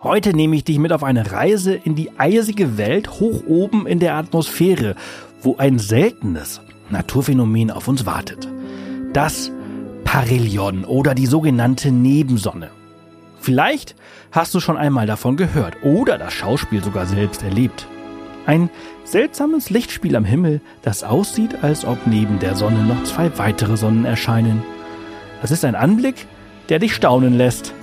Heute nehme ich dich mit auf eine Reise in die eisige Welt hoch oben in der Atmosphäre, wo ein seltenes Naturphänomen auf uns wartet. Das Parhelion oder die sogenannte Nebensonne. Vielleicht hast du schon einmal davon gehört oder das Schauspiel sogar selbst erlebt. Ein seltsames Lichtspiel am Himmel, das aussieht, als ob neben der Sonne noch 2 weitere Sonnen erscheinen. Das ist ein Anblick, der dich staunen lässt.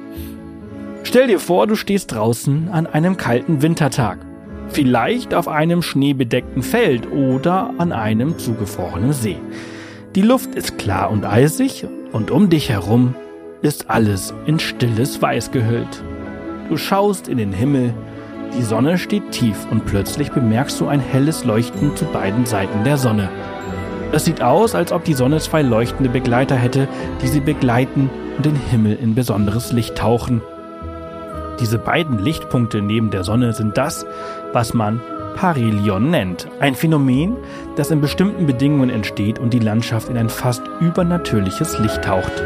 Stell dir vor, du stehst draußen an einem kalten Wintertag. Vielleicht auf einem schneebedeckten Feld oder an einem zugefrorenen See. Die Luft ist klar und eisig und um dich herum ist alles in stilles Weiß gehüllt. Du schaust in den Himmel, die Sonne steht tief und plötzlich bemerkst du ein helles Leuchten zu beiden Seiten der Sonne. Es sieht aus, als ob die Sonne 2 leuchtende Begleiter hätte, die sie begleiten und den Himmel in besonderes Licht tauchen. Diese beiden Lichtpunkte neben der Sonne sind das, was man Parhelion nennt. Ein Phänomen, das in bestimmten Bedingungen entsteht und die Landschaft in ein fast übernatürliches Licht taucht.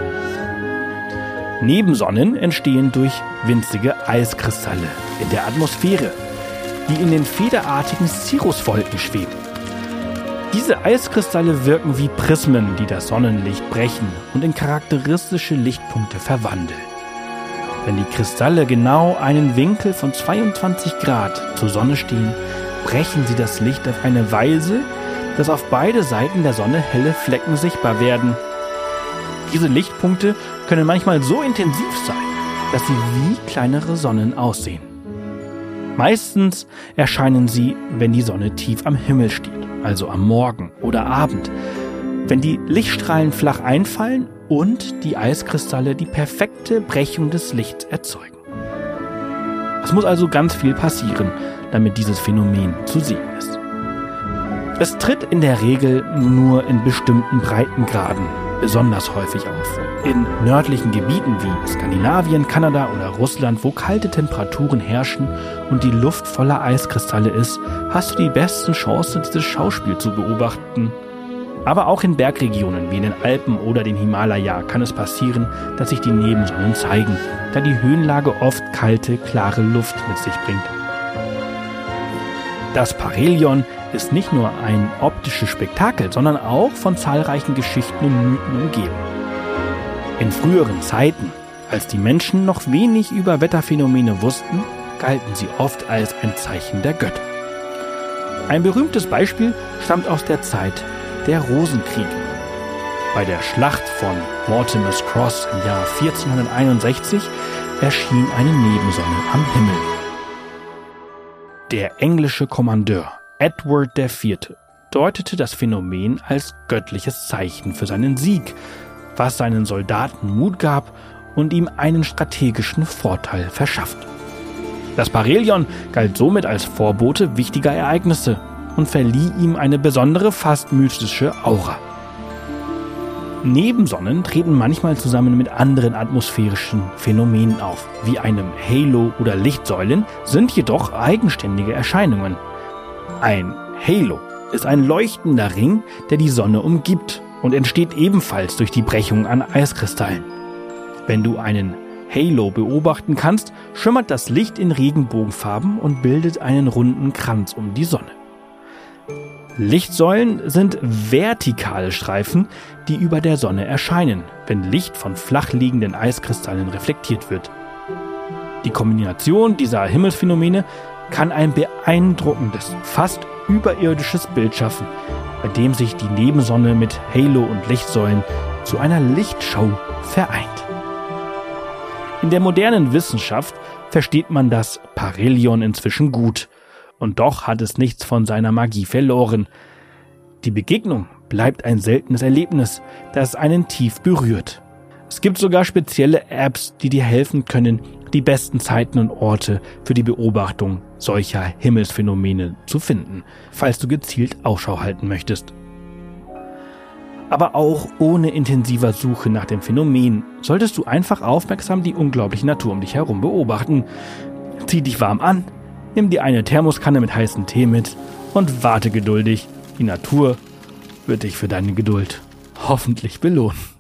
Nebensonnen entstehen durch winzige Eiskristalle in der Atmosphäre, die in den federartigen Cirruswolken schweben. Diese Eiskristalle wirken wie Prismen, die das Sonnenlicht brechen und in charakteristische Lichtpunkte verwandeln. Wenn die Kristalle genau einen Winkel von 22 Grad zur Sonne stehen, brechen sie das Licht auf eine Weise, dass auf beide Seiten der Sonne helle Flecken sichtbar werden. Diese Lichtpunkte können manchmal so intensiv sein, dass sie wie kleinere Sonnen aussehen. Meistens erscheinen sie, wenn die Sonne tief am Himmel steht, also am Morgen oder Abend, wenn die Lichtstrahlen flach einfallen und die Eiskristalle die perfekte Brechung des Lichts erzeugen. Es muss also ganz viel passieren, damit dieses Phänomen zu sehen ist. Es tritt in der Regel nur in bestimmten Breitengraden besonders häufig auf. In nördlichen Gebieten wie Skandinavien, Kanada oder Russland, wo kalte Temperaturen herrschen und die Luft voller Eiskristalle ist, hast du die besten Chancen, dieses Schauspiel zu beobachten. Aber auch in Bergregionen wie in den Alpen oder den Himalaya kann es passieren, dass sich die Nebensonnen zeigen, da die Höhenlage oft kalte, klare Luft mit sich bringt. Das Parhelion ist nicht nur ein optisches Spektakel, sondern auch von zahlreichen Geschichten und Mythen umgeben. In früheren Zeiten, als die Menschen noch wenig über Wetterphänomene wussten, galten sie oft als ein Zeichen der Götter. Ein berühmtes Beispiel stammt aus der Zeit der Rosenkriege. Bei der Schlacht von Mortimer's Cross im Jahr 1461 erschien eine Nebensonne am Himmel. Der englische Kommandeur Edward IV. deutete das Phänomen als göttliches Zeichen für seinen Sieg, was seinen Soldaten Mut gab und ihm einen strategischen Vorteil verschafft. Das Parhelion galt somit als Vorbote wichtiger Ereignisse und verlieh ihm eine besondere, fast mystische Aura. Nebensonnen treten manchmal zusammen mit anderen atmosphärischen Phänomenen auf, wie einem Halo oder Lichtsäulen, sind jedoch eigenständige Erscheinungen. Ein Halo ist ein leuchtender Ring, der die Sonne umgibt und entsteht ebenfalls durch die Brechung an Eiskristallen. Wenn du einen Halo beobachten kannst, schimmert das Licht in Regenbogenfarben und bildet einen runden Kranz um die Sonne. Lichtsäulen sind vertikale Streifen, die über der Sonne erscheinen, wenn Licht von flach liegenden Eiskristallen reflektiert wird. Die Kombination dieser Himmelsphänomene kann ein beeindruckendes, fast überirdisches Bild schaffen, bei dem sich die Nebensonne mit Halo und Lichtsäulen zu einer Lichtschau vereint. In der modernen Wissenschaft versteht man das Parhelion inzwischen gut. Und doch hat es nichts von seiner Magie verloren. Die Begegnung bleibt ein seltenes Erlebnis, das einen tief berührt. Es gibt sogar spezielle Apps, die dir helfen können, die besten Zeiten und Orte für die Beobachtung solcher Himmelsphänomene zu finden, falls du gezielt Ausschau halten möchtest. Aber auch ohne intensiver Suche nach dem Phänomen solltest du einfach aufmerksam die unglaubliche Natur um dich herum beobachten. Zieh dich warm an, nimm dir eine Thermoskanne mit heißem Tee mit und warte geduldig. Die Natur wird dich für deine Geduld hoffentlich belohnen.